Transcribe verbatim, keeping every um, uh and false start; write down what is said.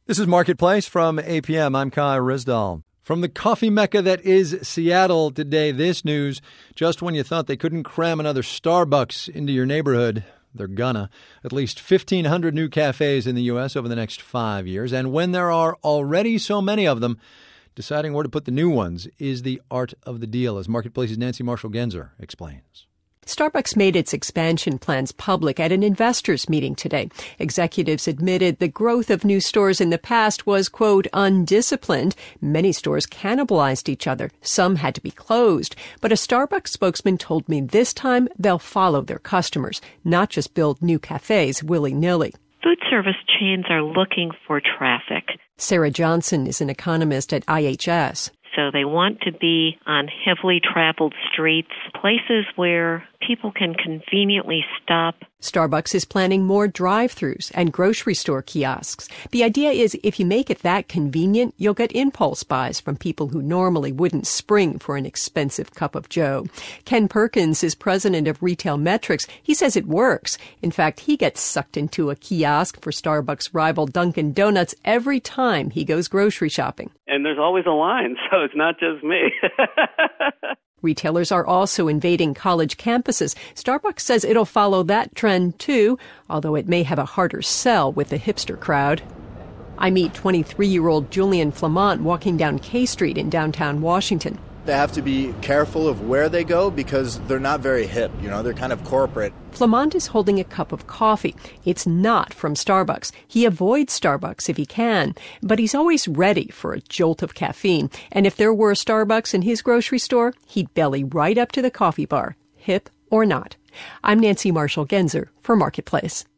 This is Marketplace from A P M. I'm Kai Rizdal. From the coffee mecca that is Seattle today, this news: just when you thought they couldn't cram another Starbucks into your neighborhood, they're gonna. At least fifteen hundred new cafes in the U S over the next five years. And when there are already so many of them, deciding where to put the new ones is the art of the deal, as Marketplace's Nancy Marshall-Genzer explains. Starbucks made its expansion plans public at an investors meeting today. Executives admitted the growth of new stores in the past was, quote, undisciplined. Many stores cannibalized each other. Some had to be closed. But a Starbucks spokesman told me this time they'll follow their customers, not just build new cafes willy-nilly. Food service chains are looking for traffic. Sarah Johnson is an economist at I H S. So they want to be on heavily traveled streets, places where people can conveniently stop. Starbucks is planning more drive-thrus and grocery store kiosks. The idea is if you make it that convenient, you'll get impulse buys from people who normally wouldn't spring for an expensive cup of joe. Ken Perkins is president of Retail Metrics. He says it works. In fact, he gets sucked into a kiosk for Starbucks rival Dunkin' Donuts every time he goes grocery shopping. And there's always a line, so it's not just me. Retailers are also invading college campuses. Starbucks says it'll follow that trend, too, although it may have a harder sell with the hipster crowd. I meet twenty-three-year-old Julian Flamont walking down K Street in downtown Washington. They have to be careful of where they go because they're not very hip. You know, they're kind of corporate. Flamont is holding a cup of coffee. It's not from Starbucks. He avoids Starbucks if he can, but he's always ready for a jolt of caffeine. And if there were a Starbucks in his grocery store, he'd belly right up to the coffee bar, hip or not. I'm Nancy Marshall-Genzer for Marketplace.